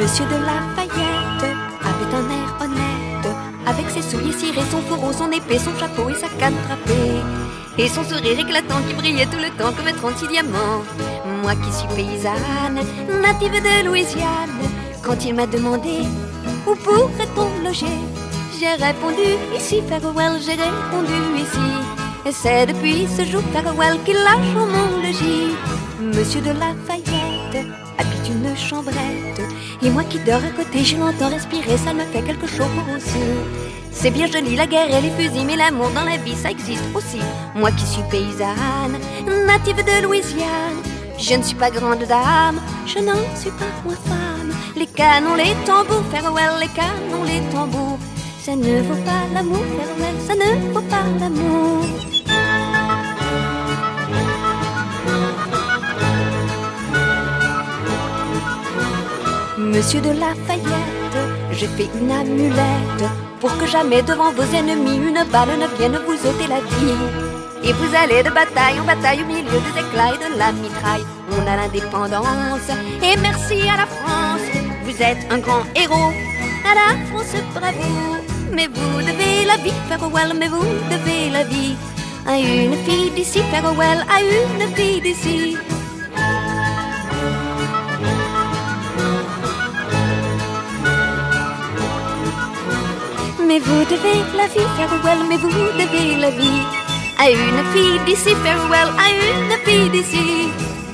Monsieur de Lafayette avait un air honnête, avec ses souliers cirés, son fourreau, son épée, son chapeau et sa canne drapée, et son sourire éclatant qui brillait tout le temps comme 36 diamants. Moi qui suis paysanne, native de Louisiane, quand il m'a demandé où pourrait-on loger, j'ai répondu ici Farewell, j'ai répondu ici. Et c'est depuis ce jour Farewell qu'il lâche mon logis. Monsieur de Lafayette habite une chambrette, et moi qui dors à côté, je l'entends respirer, ça me fait quelque chose. C'est bien joli la guerre et les fusils, mais l'amour dans la vie ça existe aussi. Moi qui suis paysanne, native de Louisiane, je ne suis pas grande dame, je n'en suis pas moins femme. Les canons, les tambours, Farewell, les canons, les tambours, ça ne vaut pas l'amour, Farewell, ça ne vaut pas l'amour. Monsieur de Lafayette, j'ai fait une amulette pour que jamais devant vos ennemis une balle ne vienne vous ôter la vie. Et vous allez de bataille en bataille au milieu des éclats et de la mitraille. On a l'indépendance et merci à la France. Vous êtes un grand héros, à la France bravo. Mais vous devez la vie, Farewell, mais vous devez la vie à une fille d'ici, Farewell, à une fille d'ici. Mais vous devez la vie, Farewell, mais vous devez la vie à une fille d'ici, Farewell, à une fille d'ici.